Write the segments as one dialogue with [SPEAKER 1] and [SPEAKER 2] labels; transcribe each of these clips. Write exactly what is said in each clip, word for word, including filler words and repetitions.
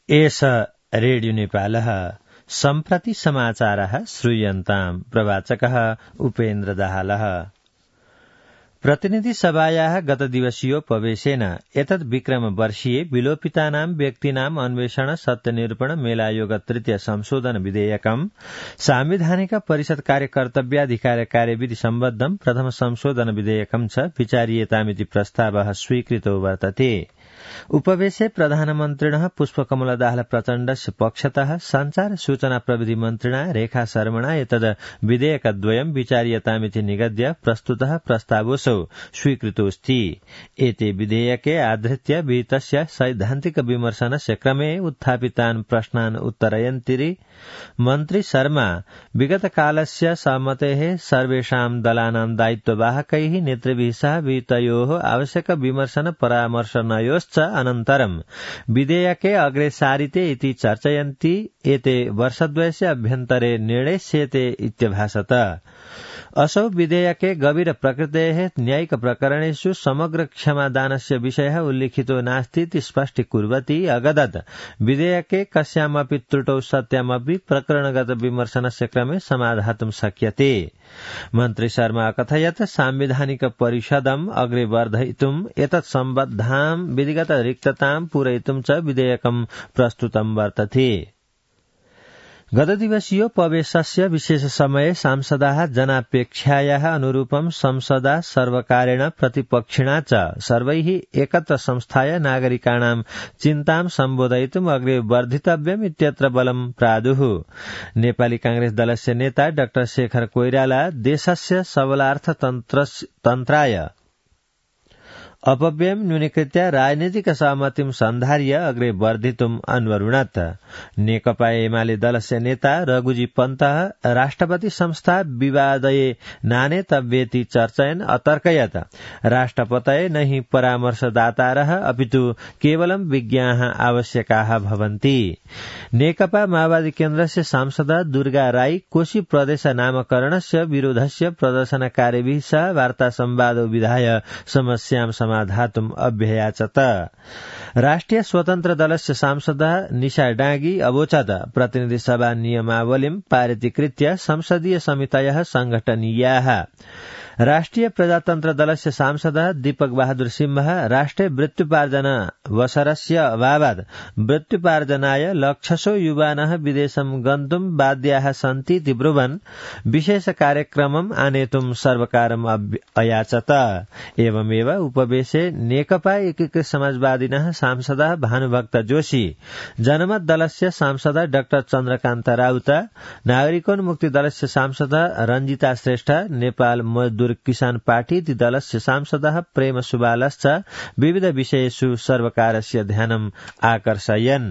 [SPEAKER 1] एष रेडियो नेपालः सम्प्रति समाचारः श्रूयन्ताम् प्रवाचकः उपेन्द्र दाहालः। प्रतिनिधि सभायाः गतदिवसीयोपवेशेन एतद् विक्रमवर्षीये विलोपितानां व्यक्तीनाम् अन्वेषण सत्यनिरूपण मेलायोग तृतीय संशोधन विधेयकम् सांविधानिक परिषद कार्यकर्तव्याधिकार कार्यविधि सम्बद्धम् प्रथम संशोधन विधेयकम् च विचार्येतामिति प्रस्तावः स्वीकृतो वर्तते। उपवेशे प्रधानमन्त्रिणः पुष्पकमल दाहाल प्रचण्डस्य पक्षतः संचार सूचना प्रविधि मन्त्रिणा रेखा शर्मणा एतद् विधेयकद्वयम् विचार्यतामिति निगद्य प्रस्तुतः प्रस्तावोऽसौ स्वीकृतोऽस्ति। एते विधेयके आधृत्य विहितस्य सैद्धान्तिक विमर्शनस्य क्रमे उत्थापितान् प्रश्नान् उत्तरयन्ति मन्त्री शर्मा विगतकालस्य सहमतेः सर्वेषां दलानां दायित्ववाहकैः नेतृभिः सह विहितयोः आवश्यक विमर्शन परामर्शनयोश्च अनन्तरं विधेयके अग्रे सारिते इति चर्चयन्ति। एते वर्षद्वयस्य अभ्यन्तरे निर्णेष्येते इत्यभासत। असौ विधेयके गभीर प्रकृतेः न्यायिक प्रकरणेषु समग्र क्षमादानस्य विषयः उल्लिखितो नास्ति इति स्पष्टीकुर्वती अगदत् विधेयके कस्यामपि त्रुटौ सत्यामपि प्रकरणगत विमर्शनस्य क्रमे समाधातुं शक्यते। मन्त्री शर्मा अकथयत् सांविधानिक परिषदम् अग्रे वर्धयितुम् एतत् सम्बद्धां विधिगत रिक्ततां पूरयितुं च विधेयकं प्रस्तुतं वर्तते। गतदिवसीयोपवेशस्य विशेष समये सांसदाः जनापेक्षायाः अनुरूपं संसदा सर्वकारेण प्रतिपक्षिणा च सर्वैः एकत्र संस्थाय नागरिकाणां चिन्तां सम्बोधयितुम् अग्रे वर्धितव्यम् इत्यत्र बलं प्रादुः। नेपाली कांग्रेस दलस्य नेता डाक्टर शेखर कोइराला देशस्य सबलार्थ तन्त्राय अपव्ययं न्यूनीकृत्य राजनीतिक सहमतिं सन्धार्य अग्रे वर्धितुम् अन्वरुणत्। नेकपा एमाले दलस्य नेता रघुजी पन्तः राष्ट्रपति संस्था विवादये नानेतव्येति चर्चयन् अतर्कयत् राष्ट्रपतये न हि परामर्शदातारः अपितु केवलं विज्ञाः आवश्यकाः भवन्ति। नेकपा माओवादी केन्द्रस्य सांसद दुर्गा राई कोशी प्रदेश नामकरणस्य विरोधस्य प्रदर्शनकारीभिः सह वार्ता संवादो विधाय समस्यां समाधातुम् अभ्ययाचत। राष्ट्रिय स्वतन्त्र दलस्य सांसद निशा डाँगी अवोचत् प्रतिनिधि सभा नियमावलीं पारितीकृत्य संसदीय समितयः संघटनीयाः। राष्ट्रिय प्रजातन्त्र दलस्य सांसद दीपक बहादुर सिंह राष्ट्रिय वृत्त्युपार्जन वसरस्य अभावात् वृत्त्युपार्जनाय लक्षशो युवानः विदेशं गन्तुं बाध्याः सन्ति इति ब्रुवन् विशेष कार्यक्रमम् आनेतुं सर्वकारम् अयाचत। एवमेव उपवेशे नेकपा एकीकृत समाजवादिनः सांसदः भानुभक्त जोशी, जनमत दलस्य सांसद डाक्टर चन्द्रकान्त राउत, नागरिकोन्मुक्ति दलस्य सांसद रञ्जिता श्रेष्ठ, नेपाल मजदूर किसान पार्टी इति दलस्य सांसदः प्रेम सुबालश्च विविध विषयेषु सर्वकारस्य ध्यानम् आकर्षयन्।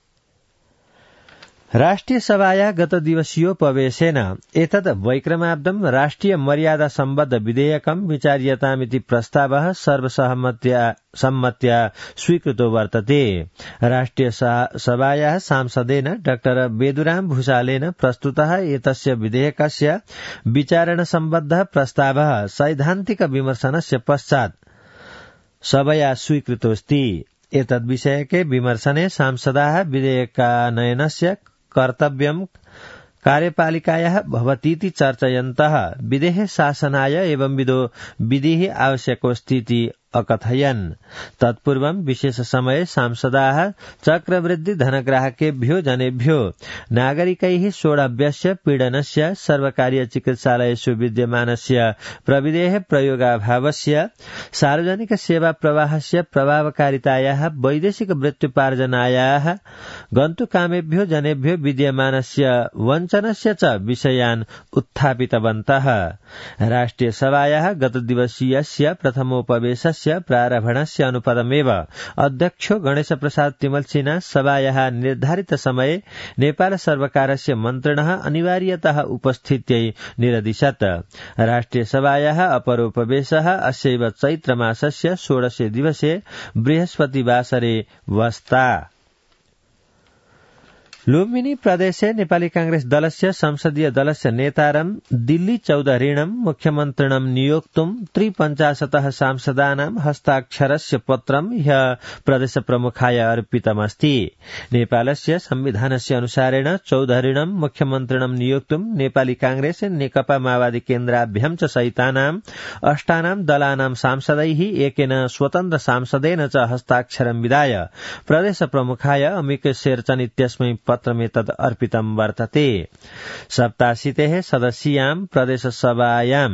[SPEAKER 1] राष्ट्रिय सभाया गतदिवसीयोपवेशेन एतद् वैक्रमाब्दं राष्ट्रिय मर्यादा सम्बद्ध विधेयकं विचार्यतामिति प्रस्तावः सर्वसहमत्या सम्मत्या स्वीकृतो वर्तते। राष्ट्रिय सभायाः सांसदेन डाक्टर बेदुराम भूषालेन प्रस्तुतः एतस्य विधेयकस्य विचारण सम्बद्धः प्रस्तावः सैद्धान्तिक विमर्शनस्य पश्चात् सभया स्वीकृतोऽस्ति। एतद्विषयके विमर्शने सांसदाः विधेयकानयनस्य कर्तव्यं कार्यपालिकायाः भवतीति चर्चयन्तः विधेः शासनाय एवंविधो विधिः आवश्यकोऽस्तीति अकथयन्। तत्पूर्वं विशेष समये सांसदाः चक्रवृद्धि धनग्राहकेभ्यो जनेभ्यो नागरिकैः सोढव्यस्य पीडनस्य सर्वकारीय चिकित्सालयेषु विद्यमानस्य प्रविधेः प्रयोगाभावस्य सार्वजनिक सेवा प्रवाहस्य प्रभावकारितायाः वैदेशिक वृत्त्युपार्जनायाः गन्तुकामेभ्यो जनेभ्यो विद्यमानस्य वञ्चनस्य च विषयान् उत्थापितवन्तः। राष्ट्रिय सभायाः गतदिवसीयस्य प्रथमोपवेशस्य प्रारम्भणस्य अनुपदमेव अध्यक्षो गणेश प्रसाद तिमल सिन्हा सभायाः निर्धारित समये नेपाल सर्वकारस्य मन्त्रिणः अनिवार्यतः उपस्थित्यै निरदिशत्। राष्ट्रिय सभायाः अपरोपवेशः अस्यैव चैत्रमासस्य षोडशे दिवसे बृहस्पतिवासरे वस्ता। लुम्बिनी प्रदेशे नेपाली कांग्रेस दलस्य संसदीय दलस्य नेतारं दिल्ली चौधरीणं मुख्यमन्त्रिणं नियोक्तुं त्रिपञ्चाशतः सांसदानां हस्ताक्षरस्य पत्रं ह्यः प्रदेश प्रमुखाय अर्पितमस्ति। नेपालस्य संविधानस्य अनुसारेण चौधरीणं मुख्यमन्त्रिणं नियोक्तुं नेपाली कांग्रेस नेकपा माओवादी केन्द्राभ्यां च सहितानां अष्टानां दलानां सांसदैः एकेन स्वतन्त्र सांसदेन च हस्ताक्षरं विधाय प्रदेश प्रमुखाय अमिक शेरचन इत्यस्मै पत्रमेतद् अर्पितं वर्तते। सप्ताशीतेः सदस्यां प्रदेशसभायां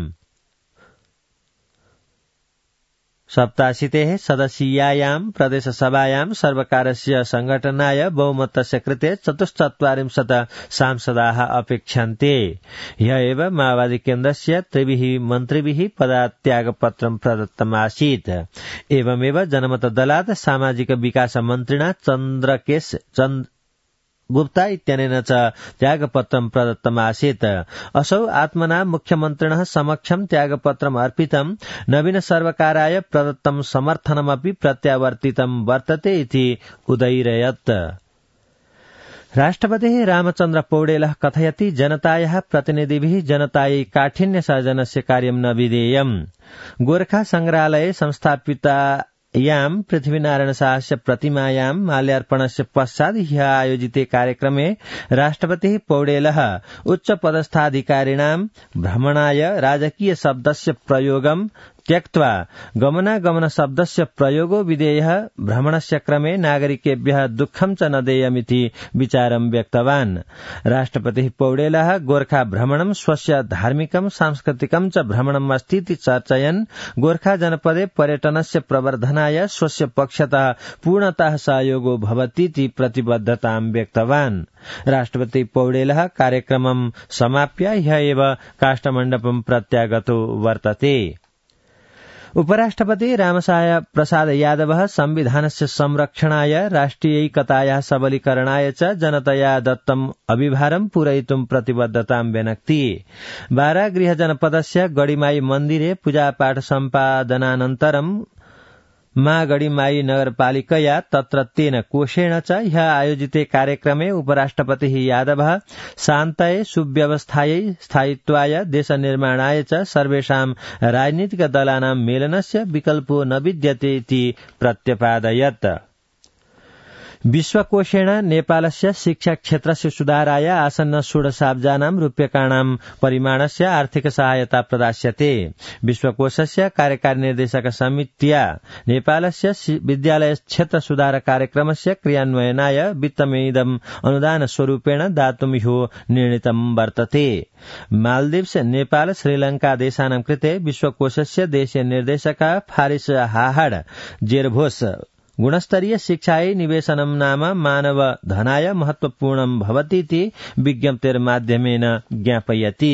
[SPEAKER 1] सप्ताशीतेः सदस्यायां प्रदेशसभायां सर्वकारस्य संघटनाय बहुमतस्य कृते चतुश्चत्वारिंशत् सांसदाः अपेक्षन्ते। ह्यः एव माओवादी केन्द्रस्य त्रिभिः मन्त्रिभिः पदत्यागपत्रं प्रदत्तमासीत्। एवमेव जनमत दलात् सामाजिक विकास मन्त्रिणा चन्द्रकेश चन्द्र गुप्ता इत्यनेन च त्यागपत्रं प्रदत्तमासीत्। असौ आत्मना मुख्यमन्त्रिणः समक्षं त्यागपत्रम् अर्पितं नवीन सर्वकाराय प्रदत्तं समर्थनमपि प्रत्यावर्तितं वर्तते इति उदैरयत्। राष्ट्रपतिः रामचन्द्र पौडेलः कथयति जनतायाः प्रतिनिधिभिः जनतायै काठिन्यसर्जनस्य कार्यं न विधेयम्। गोर्खा संग्रहालये संस्थापिता यां पृथ्वीनारायण शाहस्य प्रतिमायां माल्यार्पणस्य पश्चात् ह्यः आयोजिते कार्यक्रमे राष्ट्रपतिः पौडेलः उच्चपदस्थाधिकारिणां भ्रमणाय राजकीय शब्दस्य प्रयोगं त्यक्त्वा गमनागमन शब्दस्य प्रयोगो विधेयः। भ्रमणस्य क्रमे नागरिकेभ्यः दुःखं च न देयमिति विचारं व्यक्तवान्। राष्ट्रपतिः पौडेलः गोर्खा भ्रमणं स्वस्य धार्मिकं सांस्कृतिकं च भ्रमणम् अस्ति इति चर्चयन् गोर्खा जनपदे पर्यटनस्य प्रवर्धनाय स्वस्य पक्षतः पूर्णतः सहयोगो भवतीति प्रतिबद्धतां व्यक्तवान्। राष्ट्रपतिः पौडेलः कार्यक्रमं समाप्य ह्यः एव काष्ठमण्डपं प्रत्यागतो वर्तते। उपराष्ट्रपति रामसाय प्रसाद यादवः संविधानस्य संरक्षणाय राष्ट्रियैकतायाः सबलीकरणाय च जनतया दत्तम् अभिभारं पूरयितुं प्रतिबद्धतां व्यनक्ति। बारा गृह जनपदस्य गढीमाई मन्दिरे पूजापाठ सम्पादनानन्तरं मा गढीमाई नगरपालिकया तत्रत्येन कोषेण च ह्यः आयोजिते कार्यक्रमे उपराष्ट्रपतिः यादवः शान्तये सुव्यवस्थायै स्थायित्वाय देशनिर्माणाय च सर्वेषां राजनीतिकदलानां मेलनस्य विकल्पो न विद्यते इति प्रत्यपादयत्। विश्वकोषेण नेपालस्य शिक्षा क्षेत्रस्य सुधाराय आसन्न षोडशाब्जानां रूप्यकाणां परिमाणस्य आर्थिक सहायता प्रदास्यते। विश्वकोषस्य कार्यकारी निर्देशक समित्या नेपालस्य विद्यालय क्षेत्र सुधार कार्यक्रमस्य क्रियान्वयनाय वित्तमेदम् अनुदान स्वरूपेण दातुं ह्यो निर्णीतं वर्तते। मालदीव्स नेपाल श्रीलंका देशानां कृते विश्वकोषस्य देशीय निर्देशक फारिस हाहाड जेरभोस गुणस्तरीय शिक्षायै निवेशनं नाम मानव धनाय महत्वपूर्णं भवतीति विज्ञप्तिर्माध्यमेन ज्ञापयति।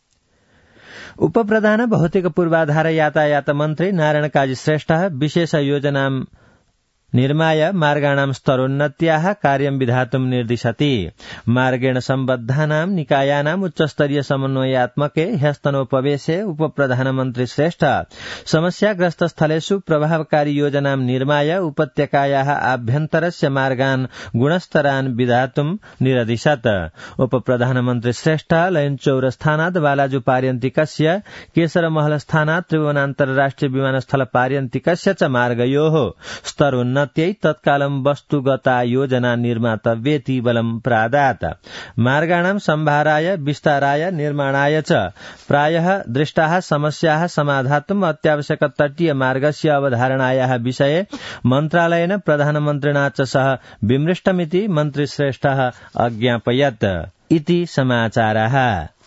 [SPEAKER 1] उपप्रधान भौतिक पूर्वाधार यातायात मन्त्री नारायण काजी श्रेष्ठः विशेष योजनां निर्माय मार्गाणां स्तरोन्नत्याः कार्यं विधातुं निर्दिशति। मार्गेण सम्बद्धानां निकायानाम् उच्चस्तरीय समन्वयात्मके ह्यस्तनोपवेशे उपप्रधानमन्त्री श्रेष्ठ समस्याग्रस्त स्थलेषु प्रभावकारी योजनां निर्माय उपत्यकायाः आभ्यन्तरस्य मार्गान् गुणस्तरान् विधातुं निरदिशत्। उपप्रधानमन्त्री श्रेष्ठ लयनचौरस्थानात् बालाजु पार्यन्तिकस्य केशरमहलस्थानात् त्रिभुवनान्तर्राष्ट्रिय विमानस्थल पार्यन्तिकस्य च मार्गयोः स्तरोन्नत्यै तत्कालं वस्तुगता योजना निर्मातव्येति बलं प्रादात्। मार्गाणां सम्भाराय विस्ताराय निर्माणाय च प्रायः दृष्टाः समस्याः समाधातुम् अत्यावश्यक तटीय मार्गस्य अवधारणायाः विषये मन्त्रालयेन प्रधानमन्त्रिणा च सह विमृष्टमिति मन्त्री श्रेष्ठः अज्ञापयत् इति समाचारः।